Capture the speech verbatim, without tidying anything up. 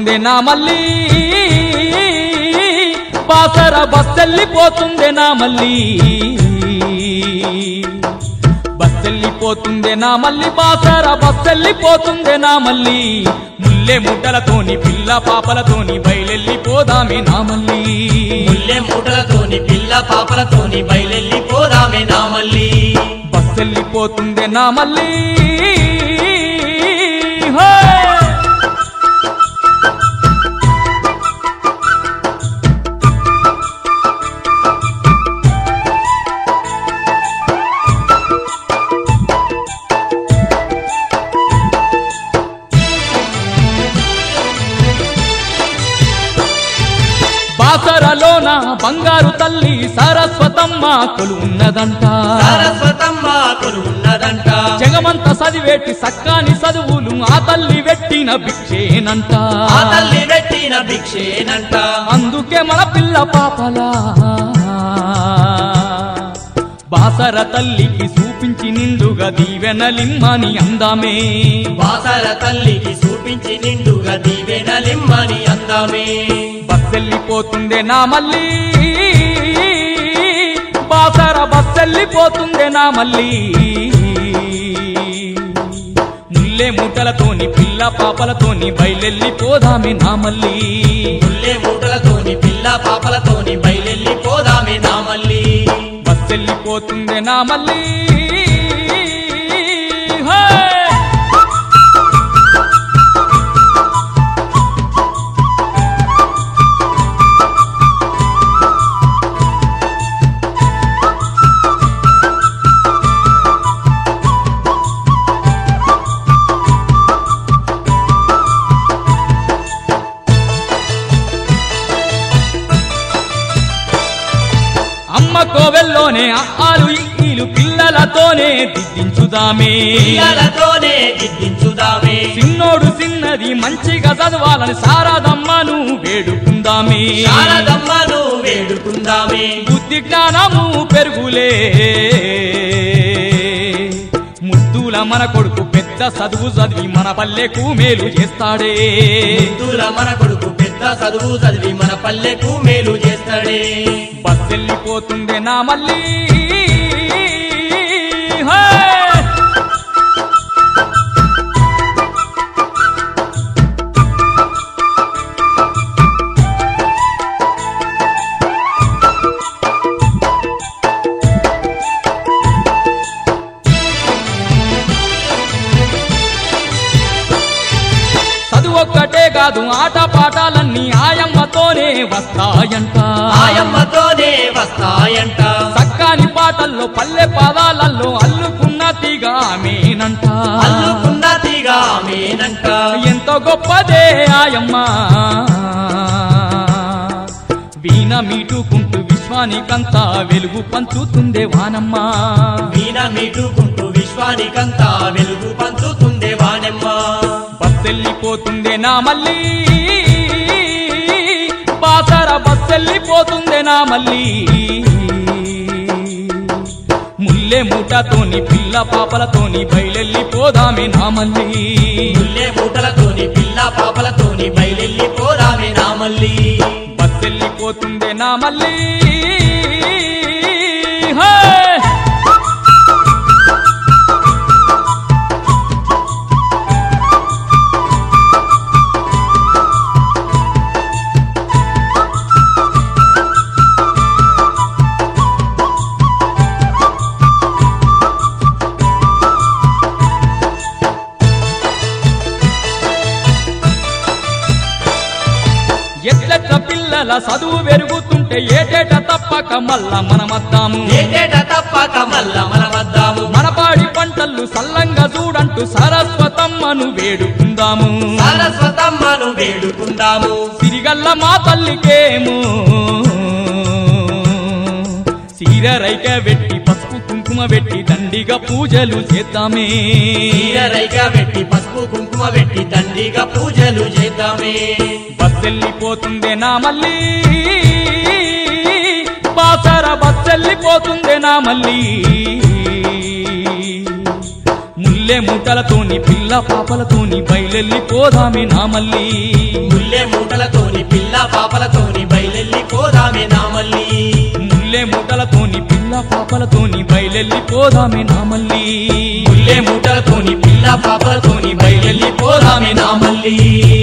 బస్సెల్లిపోతుందే నా మల్లి బాసర బస్సెల్లిపోతుందే నా మల్లి బస్సెల్లిపోతుందే నా మల్లి బాసర బస్సెల్లిపోతుందే నా మల్లి ముల్లె ముట్టలతోని పిల్ల పాపలతోని బయలెల్లిపోదామే నా మల్లి ముల్లె ముట్టలతోని పిల్ల పాపలతోని బయలెల్లిపోదామే నా మల్లి బస్సెల్లిపోతుందే నా మల్లి బాసరలోన బంగారు తల్లి సరస్వతమ్మ కొలువున్నదంట సరస్వతమ్మ కొలువున్నదంట జగమంత సదివేటి సక్కాని చదువులు ఆ తల్లి పెట్టిన భిక్షేనంట ఆ తల్లి పెట్టిన భిక్షేనంట అందుకే మన పిల్ల పాపలా బాసర తల్లికి చూపించి నిండుగా దీవెనలిమ్మని అందామే బాసర తల్లికి చూపించి నిండుగా దీవెనలిమ్మని అందామే బస్సెల్లిపోతుందే నా మల్లి బాసర బస్సెల్లిపోతుందే నా మల్లి ముల్లె ముట్టలతోని పిల్ల పాపలతోని బయలెల్లిపోదామే నా మల్లి ముల్లె ముట్టలతోని పిల్ల పాపలతోని బయలెల్లిపోదామే నా మల్లి బస్సెల్లిపోతుందే నా మల్లి అమ్మ కోవెల్లోనే ఆలు ఇల్లు పిల్లలతోనే దిద్దించుదామే పిల్లలతోనే దిద్దించుదామే చిన్నోడు చిన్నది మంచిగా చదవాలని శారదమ్మను వేడుకుందామే శారదమ్మను వేడుకుందామే బుద్ధి జ్ఞానము పెరుగులే ముద్దుల మన కొడుకు పెద్ద చదువు చదివి మన పల్లెకు మేలు చేస్తాడే ముద్దుల మన కొడుకు పెద్ద చదువు చదివి మన పల్లెకు మేలు చేస్తాడే బస్సెల్లిపోతుందే నా మల్లి ఒక్కటే కాదు ఆట పాటాలన్నీ ఆయమ్మతోనే వస్తాయంట ఆయమ్మతోనే వస్తాయంట సక్కాని పాటల్లో పల్లె పాదాలలో అల్లుకున్న తీగ ఆమెనంట అల్లుకున్న తీగ ఆమెనంట ఎంతో గొప్పదే ఆయమ్మ వీణ మీటుకుంటూ విశ్వానికంతా వెలుగు పంచుతుందే వానమ్మ వీణ మీటుకుంటూ విశ్వానికంతా వెలుగు పంచుతుందే వానమ్మ బస్సెల్లిపోతుందే నా మల్లి బాసర బస్సెల్లిపోతుందే నా మల్లి ముల్లె మూటతోని పిల్ల పాపలతోని బయలెల్లిపోదామే నా మల్లి ముల్లె మూటలతోని పిల్ల పాపలతోని బయలెల్లిపోదామే నా మల్లి బస్సెల్లిపోతుందే నా మల్లి ఎట్లెట్ల పిల్లల చదువు పెరుగుతుంటే ఏటేట తప్పక మల్ల మనమద్దాము ఏటేట తప్పక మల్ల మనమద్దాము మన పాడి పంటలు సల్లంగా చూడంటూ సరస్వతమ్మను వేడుకుందాము సరస్వతమ్మను వేడుకుందాము సిరిగల్ల మా తల్లికేమో సీరరైక వెట్టి పసుపు కుంకుమ వెట్టి దండిగా పూజలు చేద్దామే సీరరైక వెట్టి పసుపు కుంకుమ వెట్టి దండిగా పూజలు చేద్దామే బస్సెల్లిపోతుందే నా మల్లి బాసర బస్సెల్లిపోతుందే నా మల్లి ముల్లె ముట్టలతోని పిల్ల పాపలతోని బయలెల్లిపోదామే నా మల్లి ముల్లె మూటలతోని పిల్ల పాపలతోని బయలెల్లి పోదామే నామల్లి ముల్లె మూటలతోని పిల్ల పాపలతోని బయలెల్లి పోదామే నామల్లి ముల్లె మూటలతోని పిల్ల పాపలతోని బయలెల్లి పోదామే నామల్లి